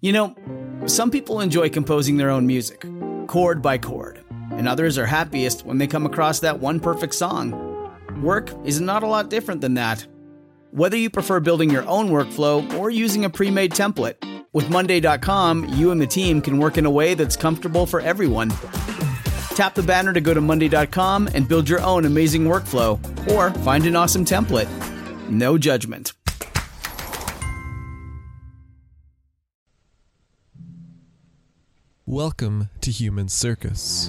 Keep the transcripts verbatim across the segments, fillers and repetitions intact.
You know, some people enjoy composing their own music, chord by chord, and others are happiest when they come across that one perfect song. Work is not a lot different than that. Whether you prefer building your own workflow or using a pre-made template, with Monday dot com, you and the team can work in a way that's comfortable for everyone. Tap the banner to go to Monday dot com and build your own amazing workflow, or find an awesome template. No judgment. Welcome to Human Circus.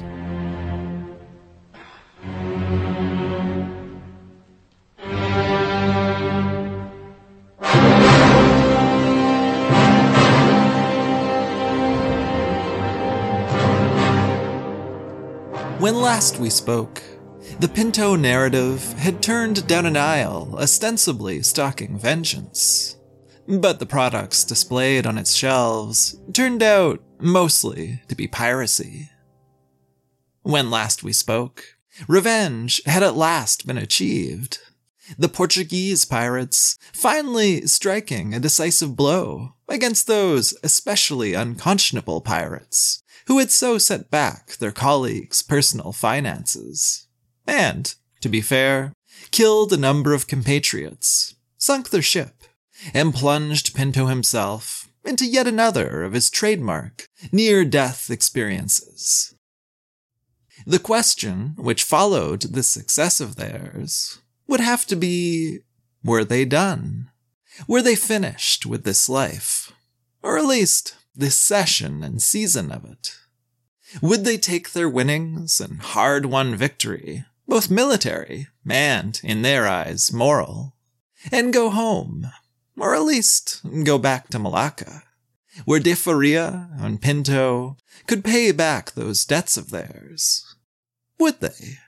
When last we spoke, the Pinto narrative had turned down an aisle ostensibly stalking vengeance. But the products displayed on its shelves turned out mostly to be piracy. When last we spoke, revenge had at last been achieved, the Portuguese pirates finally striking a decisive blow against those especially unconscionable pirates who had so set back their colleagues' personal finances, and, to be fair, killed a number of compatriots, sunk their ship, and plunged Pinto himself into yet another of his trademark near-death experiences. The question which followed this success of theirs would have to be, were they done? Were they finished with this life? Or at least this session and season of it? Would they take their winnings and hard-won victory, both military and, in their eyes, moral, and go home? Or at least go back to Malacca, where De Faria and Pinto could pay back those debts of theirs? Would they?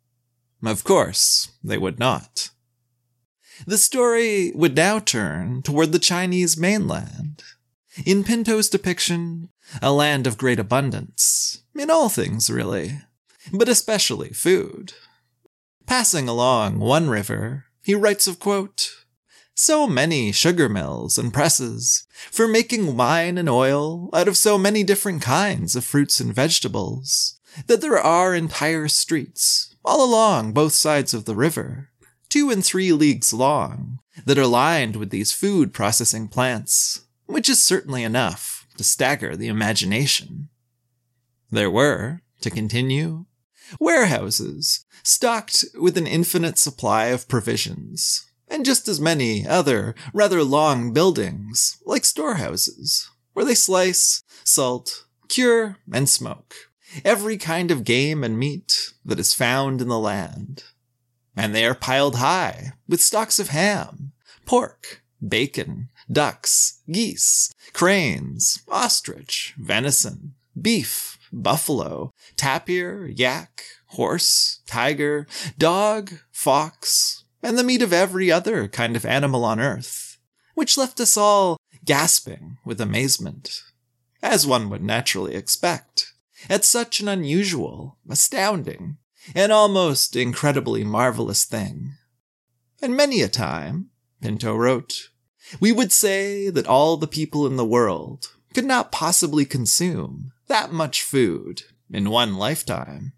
Of course, they would not. The story would now turn toward the Chinese mainland. In Pinto's depiction, a land of great abundance, in all things really, but especially food. Passing along one river, he writes of, quote, so many sugar mills and presses for making wine and oil out of so many different kinds of fruits and vegetables that there are entire streets all along both sides of the river, two and three leagues long, that are lined with these food processing plants, which is certainly enough to stagger the imagination. There were, to continue, warehouses stocked with an infinite supply of provisions, and just as many other rather long buildings, like storehouses, where they slice, salt, cure, and smoke every kind of game and meat that is found in the land. And they are piled high with stocks of ham, pork, bacon, ducks, geese, cranes, ostrich, venison, beef, buffalo, tapir, yak, horse, tiger, dog, fox, and the meat of every other kind of animal on earth, which left us all gasping with amazement, as one would naturally expect, at such an unusual, astounding, and almost incredibly marvelous thing. And many a time, Pinto wrote, we would say that all the people in the world could not possibly consume that much food in one lifetime.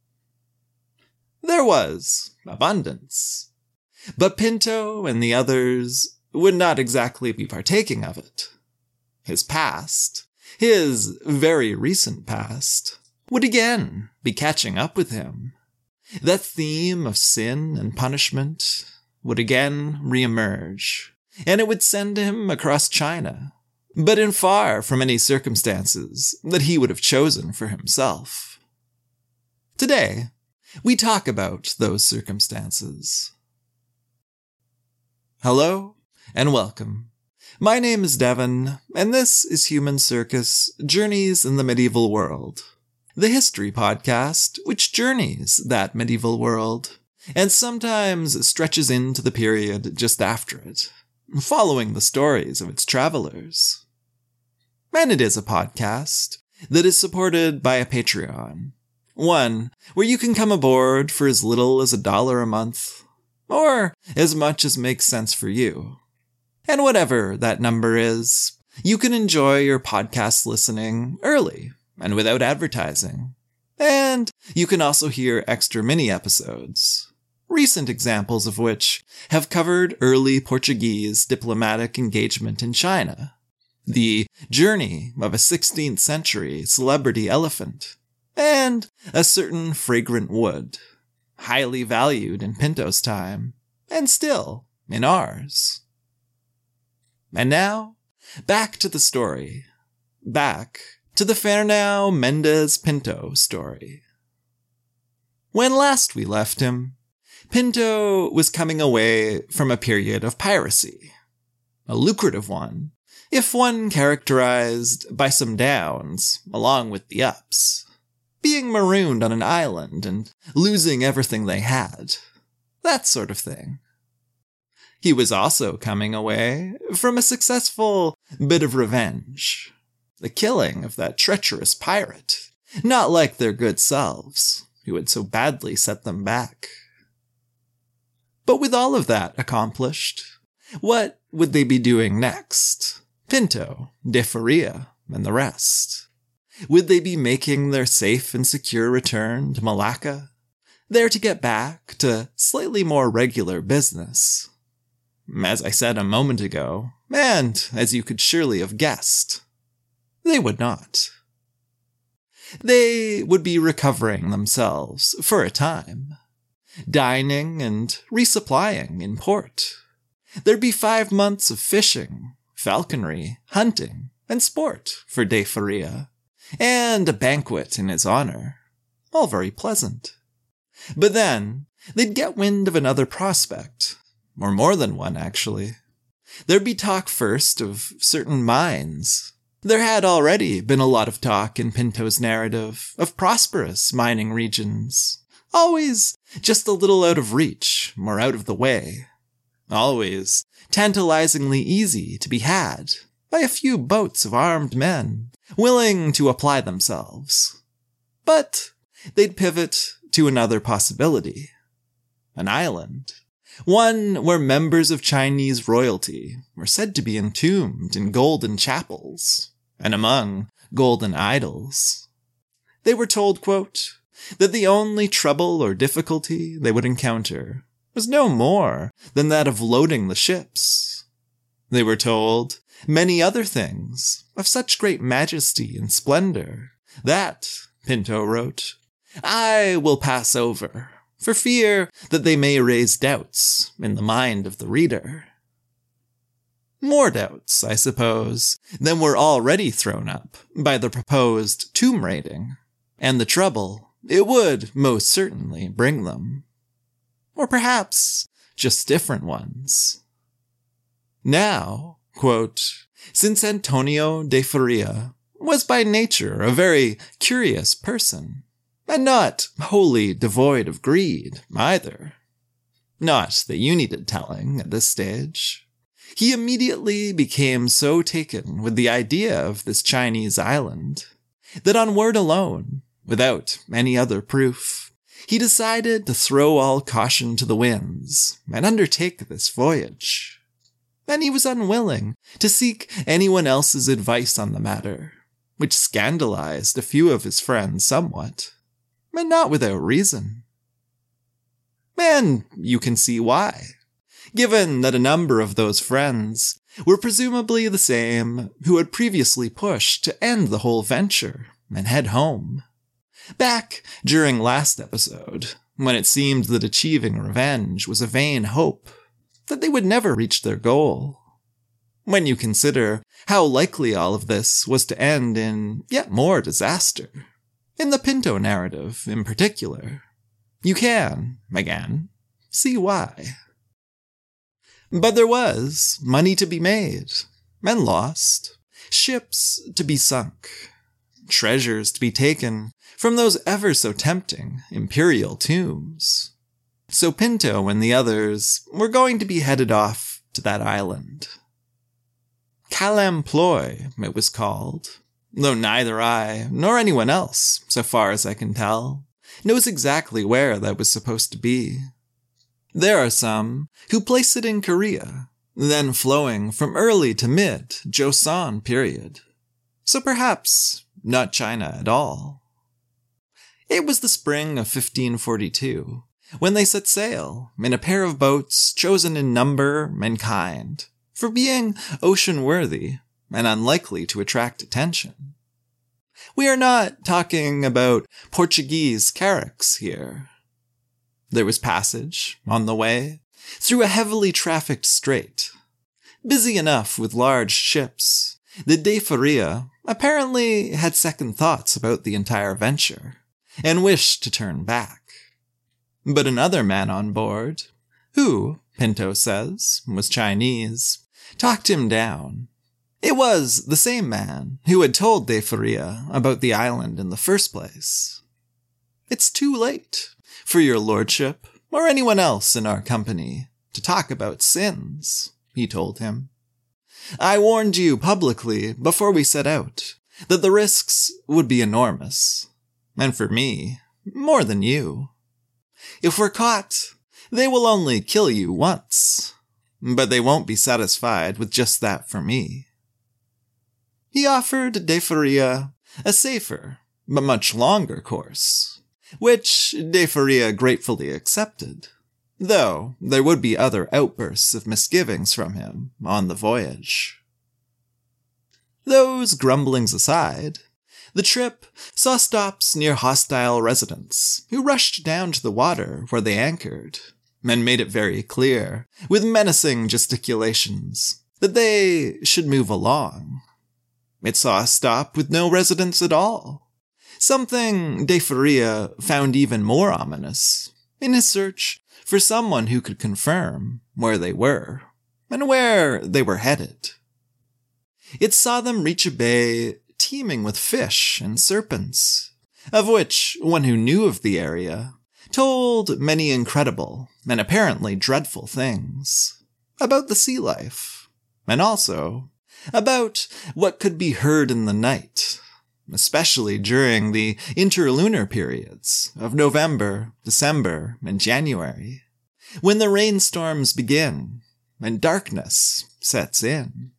There was abundance. But Pinto and the others would not exactly be partaking of it. His past, his very recent past, would again be catching up with him. That theme of sin and punishment would again reemerge, and it would send him across China, but in far from any circumstances that he would have chosen for himself. Today, we talk about those circumstances. Hello, and welcome. My name is Devin, and this is Human Circus Journeys in the Medieval World, the history podcast which journeys that medieval world, and sometimes stretches into the period just after it, following the stories of its travelers. And it is a podcast that is supported by a Patreon, one where you can come aboard for as little as a dollar a month, or as much as makes sense for you. And whatever that number is, you can enjoy your podcast listening early and without advertising. And you can also hear extra mini episodes, recent examples of which have covered early Portuguese diplomatic engagement in China, the journey of a sixteenth century celebrity elephant, and a certain fragrant wood, highly valued in Pinto's time, and still in ours. And now, back to the story. Back to the Fernão Mendes Pinto story. When last we left him, Pinto was coming away from a period of piracy. A lucrative one, if one characterized by some downs, along with the ups. Being marooned on an island and losing everything they had. That sort of thing. He was also coming away from a successful bit of revenge. The killing of that treacherous pirate, not like their good selves, who had so badly set them back. But with all of that accomplished, what would they be doing next? Pinto, De Faria, and the rest. Would they be making their safe and secure return to Malacca, there to get back to slightly more regular business? As I said a moment ago, and as you could surely have guessed, they would not. They would be recovering themselves for a time, dining and resupplying in port. There'd be five months of fishing, falconry, hunting, and sport for De Faria, and a banquet in his honor. All very pleasant. But then, they'd get wind of another prospect, or more than one, actually. There'd be talk first of certain mines. There had already been a lot of talk in Pinto's narrative of prosperous mining regions, always just a little out of reach or out of the way, always tantalizingly easy to be had by a few boats of armed men willing to apply themselves. But they'd pivot to another possibility. An island. One where members of Chinese royalty were said to be entombed in golden chapels, and among golden idols. They were told, quote, that the only trouble or difficulty they would encounter was no more than that of loading the ships. They were told many other things of such great majesty and splendor that, Pinto wrote, I will pass over, for fear that they may raise doubts in the mind of the reader. More doubts, I suppose, than were already thrown up by the proposed tomb raiding, and the trouble it would most certainly bring them. Or perhaps just different ones. Now, quote, since Antonio de Faria was by nature a very curious person, and not wholly devoid of greed, either. Not that you needed telling at this stage. He immediately became so taken with the idea of this Chinese island, that on word alone, without any other proof, he decided to throw all caution to the winds and undertake this voyage. And he was unwilling to seek anyone else's advice on the matter, which scandalized a few of his friends somewhat. And not without reason. And you can see why, given that a number of those friends were presumably the same who had previously pushed to end the whole venture and head home. Back during last episode, when it seemed that achieving revenge was a vain hope, that they would never reach their goal. When you consider how likely all of this was to end in yet more disaster. In the Pinto narrative, in particular, you can, again, see why. But there was money to be made, and lost, ships to be sunk, treasures to be taken from those ever so tempting imperial tombs. So Pinto and the others were going to be headed off to that island. Calamploi, it was called. Though neither I, nor anyone else, so far as I can tell, knows exactly where that was supposed to be. There are some who place it in Korea, then flowing from early to mid Joseon period. So perhaps not China at all. It was the spring of fifteen forty-two, when they set sail in a pair of boats chosen in number and kind for being ocean-worthy and unlikely to attract attention. We are not talking about Portuguese carracks here. There was passage, on the way, through a heavily trafficked strait, busy enough with large ships that De Faria apparently had second thoughts about the entire venture, and wished to turn back. But another man on board, who, Pinto says, was Chinese, talked him down. It was the same man who had told De Faria about the island in the first place. "It's too late for your lordship, or anyone else in our company, to talk about sins," he told him. "I warned you publicly before we set out that the risks would be enormous, and for me, more than you. If we're caught, they will only kill you once, but they won't be satisfied with just that for me." He offered De Faria a safer, but much longer course, which De Faria gratefully accepted, though there would be other outbursts of misgivings from him on the voyage. Those grumblings aside, the trip saw stops near hostile residents who rushed down to the water where they anchored and made it very clear, with menacing gesticulations, that they should move along. It saw a stop with no residents at all, something De Faria found even more ominous in his search for someone who could confirm where they were and where they were headed. It saw them reach a bay teeming with fish and serpents, of which one who knew of the area told many incredible and apparently dreadful things about the sea life, and also about what could be heard in the night, especially during the interlunar periods of November, December, and January, when the rainstorms begin and darkness sets in.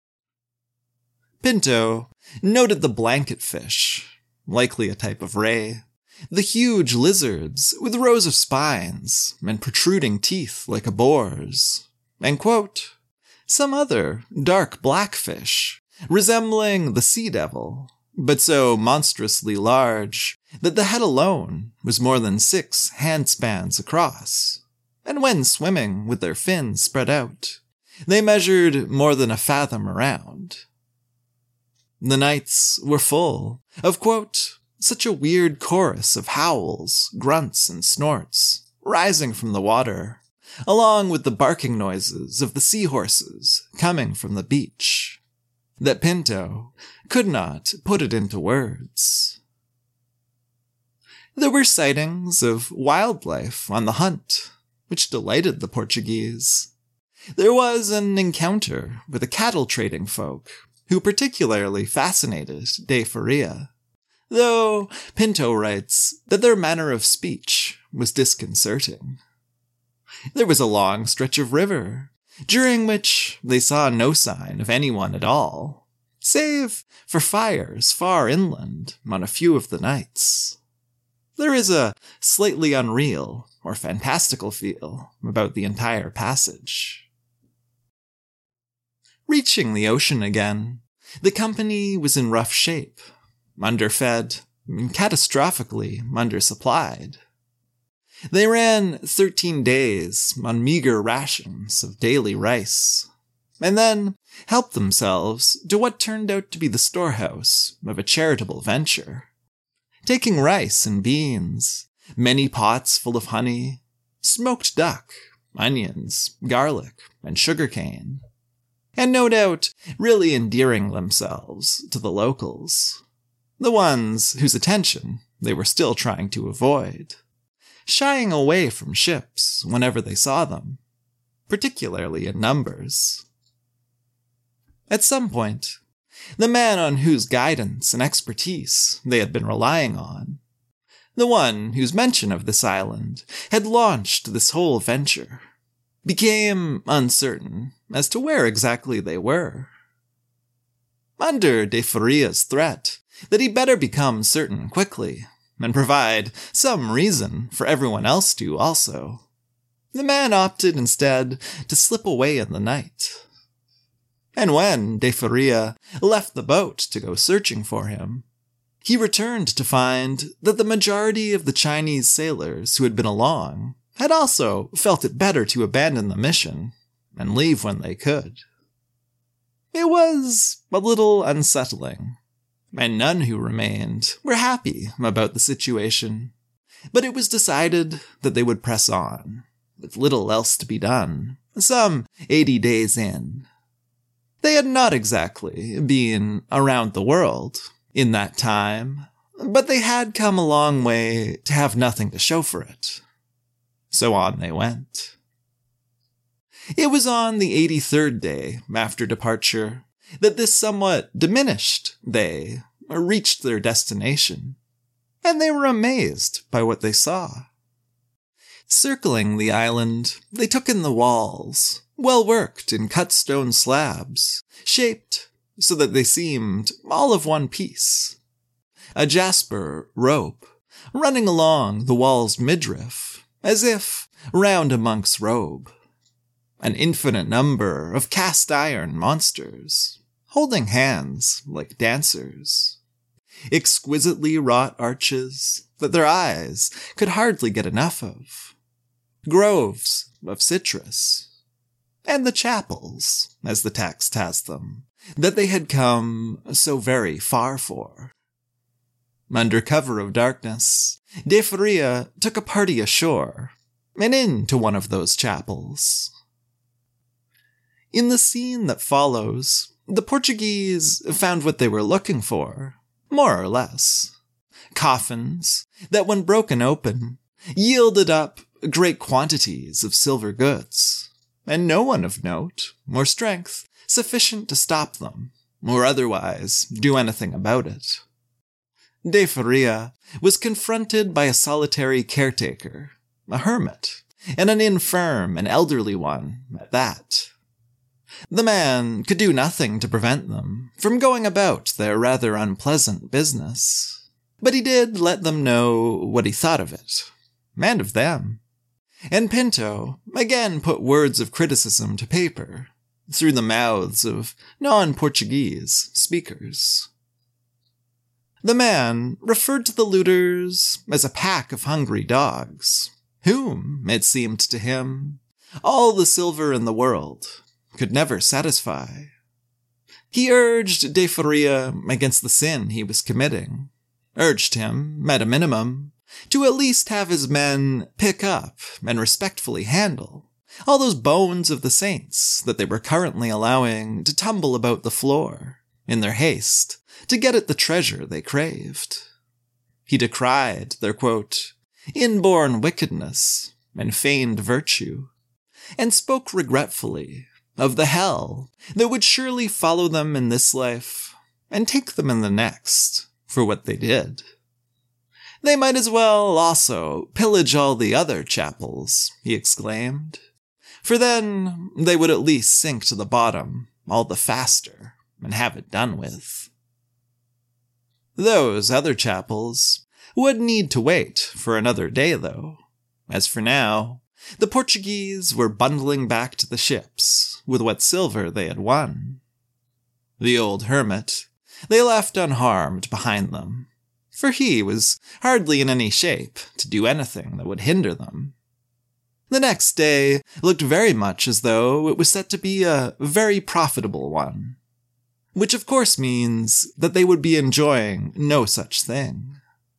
Pinto noted the blanket fish, likely a type of ray, the huge lizards with rows of spines and protruding teeth like a boar's, and, quote, some other dark black fish, resembling the sea devil, but so monstrously large that the head alone was more than six handspans across, and when swimming with their fins spread out, they measured more than a fathom around. The nights were full of, quote, such a weird chorus of howls, grunts, and snorts, rising from the water, along with the barking noises of the seahorses coming from the beach, that Pinto could not put it into words. There were sightings of wildlife on the hunt, which delighted the Portuguese. There was an encounter with a cattle trading folk, who particularly fascinated De Faria, though Pinto writes that their manner of speech was disconcerting. There was a long stretch of river, during which they saw no sign of anyone at all, save for fires far inland on a few of the nights. There is a slightly unreal or fantastical feel about the entire passage. Reaching the ocean again, the company was in rough shape, underfed, and catastrophically undersupplied. They ran thirteen days on meager rations of daily rice, and then helped themselves to what turned out to be the storehouse of a charitable venture, taking rice and beans, many pots full of honey, smoked duck, onions, garlic, and sugarcane, and no doubt really endearing themselves to the locals, the ones whose attention they were still trying to avoid, shying away from ships whenever they saw them, particularly in numbers. At some point, the man on whose guidance and expertise they had been relying on, the one whose mention of this island had launched this whole venture, became uncertain as to where exactly they were. Under de Faria's threat that he better become certain quickly, and provide some reason for everyone else to also, the man opted instead to slip away in the night. And when de Faria left the boat to go searching for him, he returned to find that the majority of the Chinese sailors who had been along had also felt it better to abandon the mission and leave when they could. It was a little unsettling, and none who remained were happy about the situation, but it was decided that they would press on, with little else to be done, some eighty days in. They had not exactly been around the world in that time, but they had come a long way to have nothing to show for it. So on they went. It was on the eighty-third day after departure that this somewhat diminished they reached their destination, and they were amazed by what they saw. Circling the island, they took in the walls, well worked in cut stone slabs, shaped so that they seemed all of one piece. A jasper rope running along the wall's midriff, as if round a monk's robe. An infinite number of cast iron monsters, holding hands like dancers. Exquisitely wrought arches that their eyes could hardly get enough of. Groves of citrus. And the chapels, as the text has them, that they had come so very far for. Under cover of darkness, de Faria took a party ashore, and into one of those chapels. In the scene that follows, the Portuguese found what they were looking for, more or less. Coffins that, when broken open, yielded up great quantities of silver goods, and no one of note or strength sufficient to stop them, or otherwise do anything about it. De Faria was confronted by a solitary caretaker, a hermit, and an infirm and elderly one at that. The man could do nothing to prevent them from going about their rather unpleasant business, but he did let them know what he thought of it, and of them. And Pinto again put words of criticism to paper, through the mouths of non-Portuguese speakers. The man referred to the looters as a pack of hungry dogs, whom, it seemed to him, all the silver in the world could never satisfy. He urged de Faria against the sin he was committing, urged him, at a minimum, to at least have his men pick up and respectfully handle all those bones of the saints that they were currently allowing to tumble about the floor, in their haste to get at the treasure they craved. He decried their, quote, inborn wickedness and feigned virtue, and spoke regretfully of the hell that would surely follow them in this life and take them in the next for what they did. They might as well also pillage all the other chapels, he exclaimed, for then they would at least sink to the bottom all the faster and have it done with. Those other chapels would need to wait for another day, though. As for now, the Portuguese were bundling back to the ships with what silver they had won. The old hermit they left unharmed behind them, for he was hardly in any shape to do anything that would hinder them. The next day looked very much as though it was set to be a very profitable one, which of course means that they would be enjoying no such thing.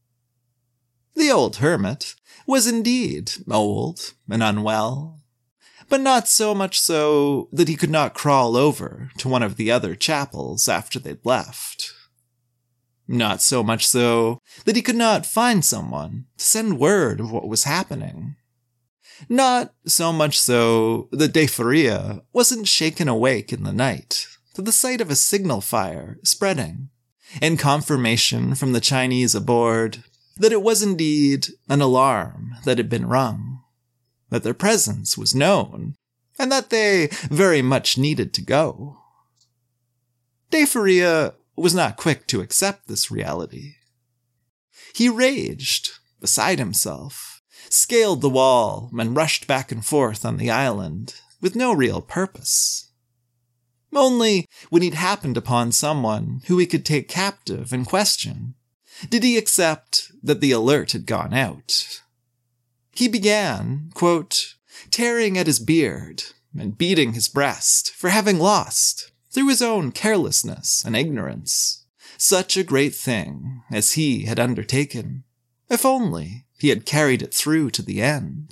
The old hermit was indeed old and unwell, but not so much so that he could not crawl over to one of the other chapels after they'd left. Not so much so that he could not find someone to send word of what was happening. Not so much so that de Faria wasn't shaken awake in the night to the sight of a signal fire spreading, and confirmation from the Chinese aboard that it was indeed an alarm that had been rung, that their presence was known and that they very much needed to go. De Faria was not quick to accept this reality. He raged, beside himself, scaled the wall, and rushed back and forth on the island, with no real purpose. Only when he'd happened upon someone who he could take captive and question, did he accept that the alert had gone out. He began, quote, tearing at his beard and beating his breast for having lost, through his own carelessness and ignorance, such a great thing as he had undertaken, if only he had carried it through to the end.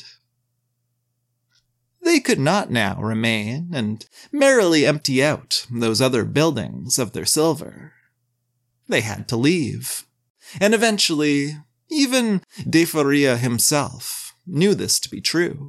They could not now remain and merrily empty out those other buildings of their silver. They had to leave, and eventually, even De Faria himself knew this to be true.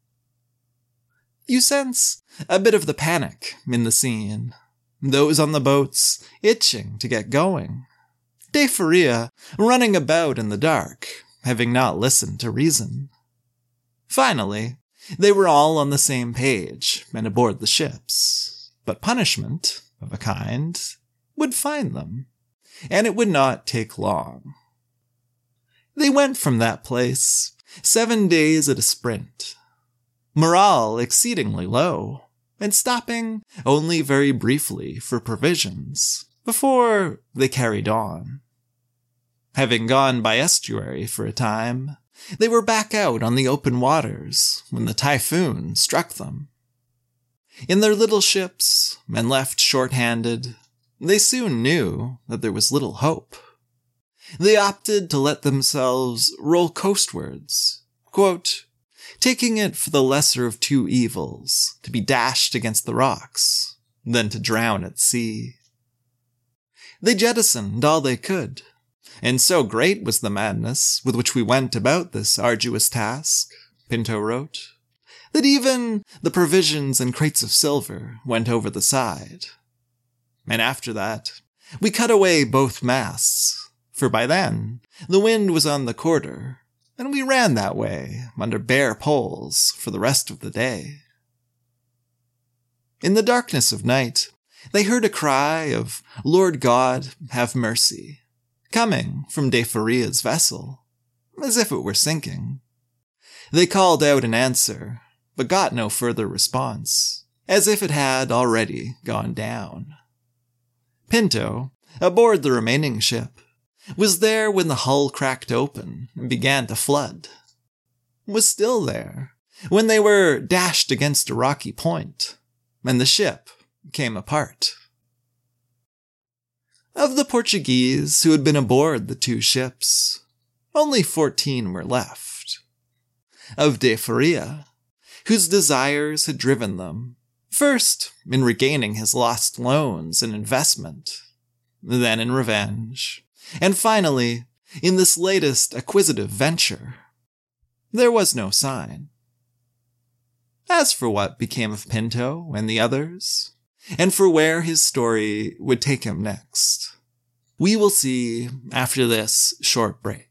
You sense a bit of the panic in the scene, those on the boats itching to get going, De Faria running about in the dark, having not listened to reason. Finally, they were all on the same page and aboard the ships, but punishment, of a kind, would find them, and it would not take long. They went from that place, seven days at a sprint, morale exceedingly low, and stopping only very briefly for provisions, before they carried on. Having gone by estuary for a time, they were back out on the open waters when the typhoon struck them. In their little ships, and left short-handed, they soon knew that there was little hope. They opted to let themselves roll coastwards, quote, taking it for the lesser of two evils to be dashed against the rocks than to drown at sea. They jettisoned all they could, and so great was the madness with which we went about this arduous task, Pinto wrote, that even the provisions and crates of silver went over the side. And after that, we cut away both masts, for by then the wind was on the quarter, and we ran that way under bare poles for the rest of the day. In the darkness of night, they heard a cry of, Lord God, have mercy, coming from De Faria's vessel, as if it were sinking. They called out in answer, but got no further response, as if it had already gone down. Pinto, aboard the remaining ship, was there when the hull cracked open and began to flood. Was still there when they were dashed against a rocky point, and the ship came apart. Of the Portuguese who had been aboard the two ships, only fourteen were left. Of De Faria, whose desires had driven them, first in regaining his lost loans and investment, then in revenge, and finally in this latest acquisitive venture, there was no sign. As for what became of Pinto and the others, and for where his story would take him next, we will see after this short break.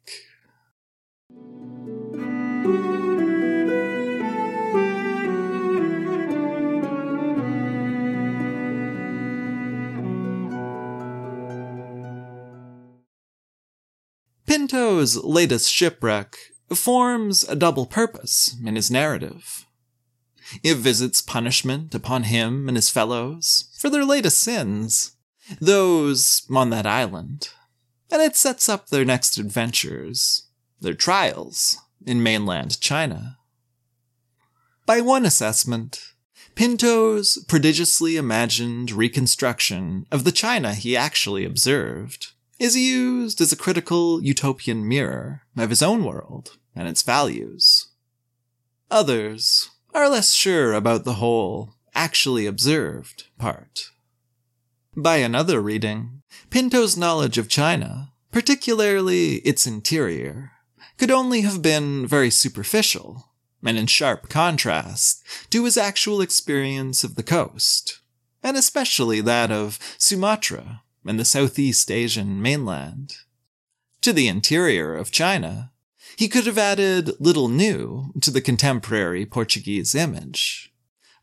Pinto's latest shipwreck forms a double purpose in his narrative. It visits punishment upon him and his fellows for their latest sins, those on that island, and it sets up their next adventures, their trials, in mainland China. By one assessment, Pinto's prodigiously imagined reconstruction of the China he actually observed is used as a critical utopian mirror of his own world and its values. Others are less sure about the whole actually observed part. By another reading, Pinto's knowledge of China, particularly its interior, could only have been very superficial and in sharp contrast to his actual experience of the coast, and especially that of Sumatra and the Southeast Asian mainland. To the interior of China, he could have added little new to the contemporary Portuguese image,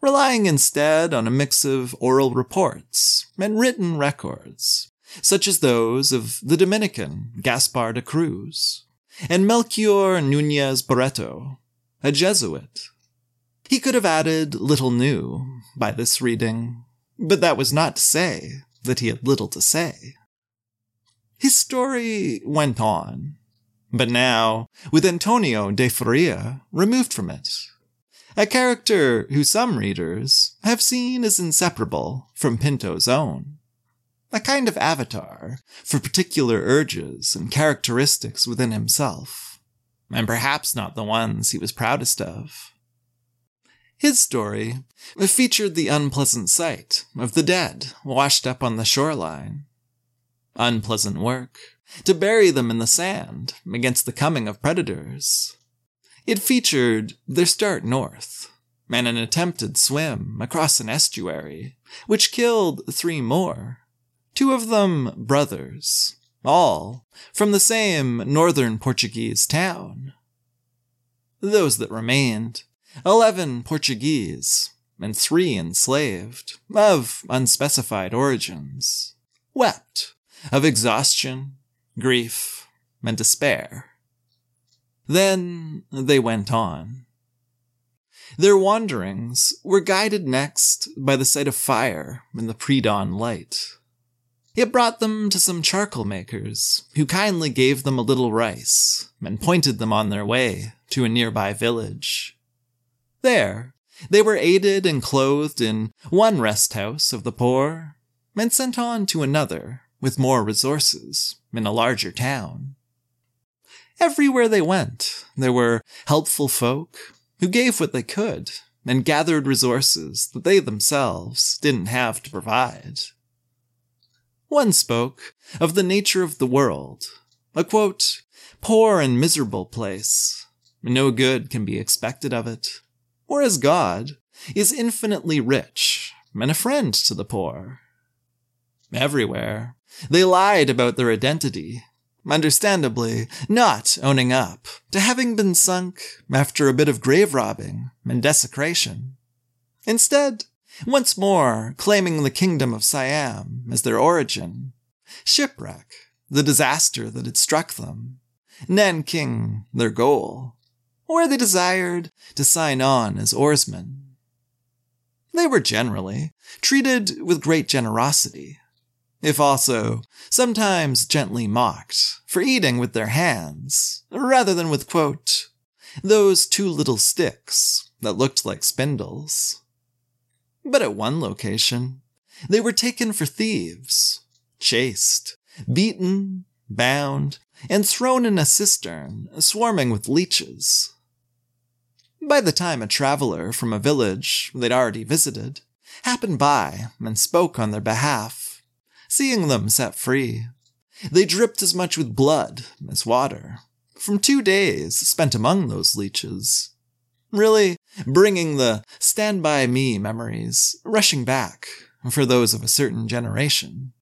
relying instead on a mix of oral reports and written records, such as those of the Dominican Gaspar de Cruz and Melchior Núñez Barreto, a Jesuit. He could have added little new by this reading, but that was not to say that he had little to say. His story went on, but now with Antonio de Faria removed from it, a character who some readers have seen as inseparable from Pinto's own, a kind of avatar for particular urges and characteristics within himself, and perhaps not the ones he was proudest of. His story featured the unpleasant sight of the dead washed up on the shoreline. Unpleasant work to bury them in the sand against the coming of predators. It featured their start north and an attempted swim across an estuary, which killed three more, two of them brothers, all from the same northern Portuguese town. Those that remained, eleven Portuguese and three enslaved, of unspecified origins, wept of exhaustion, grief, and despair. Then they went on. Their wanderings were guided next by the sight of fire in the pre-dawn light. It brought them to some charcoal makers, who kindly gave them a little rice and pointed them on their way to a nearby village. There, they were aided and clothed in one rest house of the poor, and sent on to another with more resources in a larger town. Everywhere they went, there were helpful folk who gave what they could and gathered resources that they themselves didn't have to provide. One spoke of the nature of the world, a quote, poor and miserable place, no good can be expected of it, whereas God is infinitely rich and a friend to the poor. Everywhere, they lied about their identity, understandably not owning up to having been sunk after a bit of grave robbing and desecration. Instead, once more claiming the kingdom of Siam as their origin, shipwreck, the disaster that had struck them, Nanking, their goal, where they desired to sign on as oarsmen. They were generally treated with great generosity, if also sometimes gently mocked for eating with their hands, rather than with, quote, those two little sticks that looked like spindles. But at one location, they were taken for thieves, chased, beaten, bound, and thrown in a cistern swarming with leeches. By the time a traveler from a village they'd already visited happened by and spoke on their behalf, seeing them set free, they dripped as much with blood as water from two days spent among those leeches, really bringing the Stand By Me memories rushing back for those of a certain generation.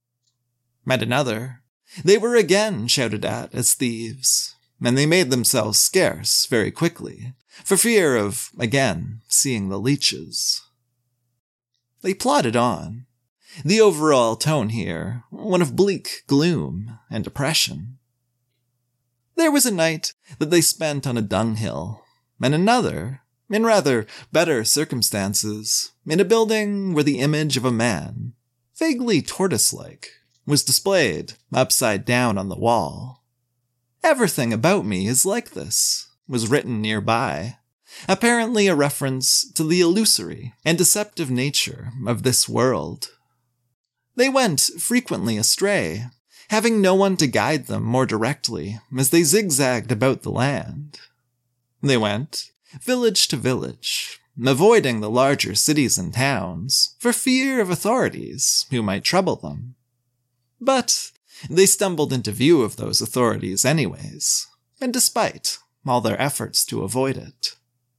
At another, they were again shouted at as thieves, and they made themselves scarce very quickly, for fear of, again, seeing the leeches. They plodded on, the overall tone here one of bleak gloom and depression. There was a night that they spent on a dunghill, and another, in rather better circumstances, in a building where the image of a man, vaguely tortoise-like, was displayed upside down on the wall. Everything about me is like this, was written nearby, apparently a reference to the illusory and deceptive nature of this world. They went frequently astray, having no one to guide them more directly as they zigzagged about the land. They went village to village, avoiding the larger cities and towns for fear of authorities who might trouble them. But they stumbled into view of those authorities anyways, and despite all their efforts to avoid it.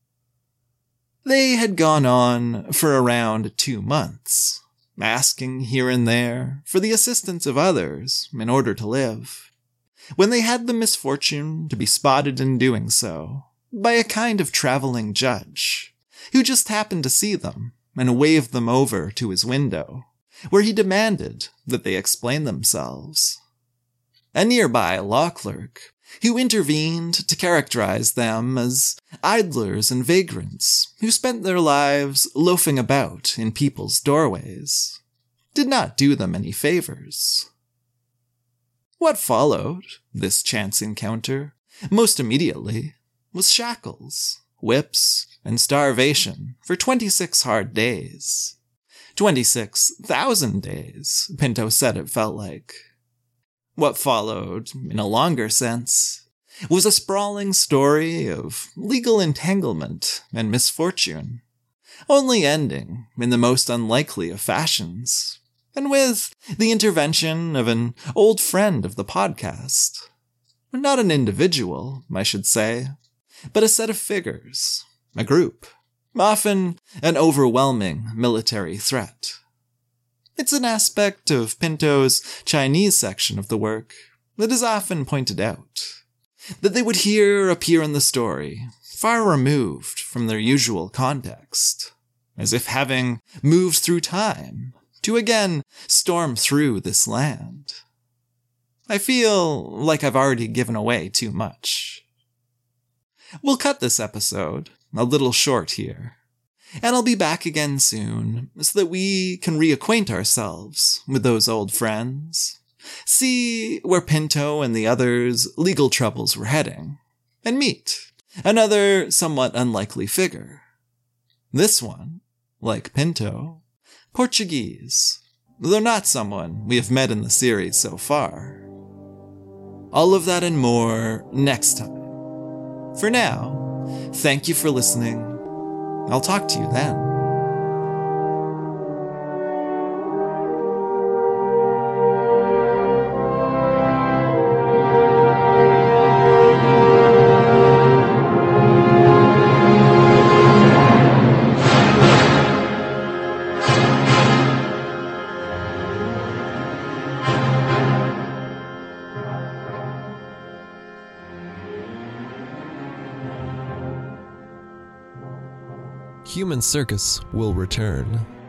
They had gone on for around two months, asking here and there for the assistance of others in order to live, when they had the misfortune to be spotted in doing so by a kind of traveling judge, who just happened to see them and waved them over to his window, where he demanded that they explain themselves. A nearby law clerk, who intervened to characterize them as idlers and vagrants who spent their lives loafing about in people's doorways, did not do them any favors. What followed this chance encounter, most immediately, was shackles, whips, and starvation for twenty-six hard days. twenty-six thousand days, Pinto said it felt like. What followed, in a longer sense, was a sprawling story of legal entanglement and misfortune, only ending in the most unlikely of fashions, and with the intervention of an old friend of the podcast. Not an individual, I should say, but a set of figures, a group, often an overwhelming military threat. It's an aspect of Pinto's Chinese section of the work that is often pointed out, that they would here appear in the story, far removed from their usual context, as if having moved through time to again storm through this land. I feel like I've already given away too much. We'll cut this episode a little short here, and I'll be back again soon so that we can reacquaint ourselves with those old friends, see where Pinto and the others' legal troubles were heading, and meet another somewhat unlikely figure. This one, like Pinto, Portuguese, though not someone we have met in the series so far. All of that and more next time. For now, thank you for listening. I'll talk to you then. Human Circus will return.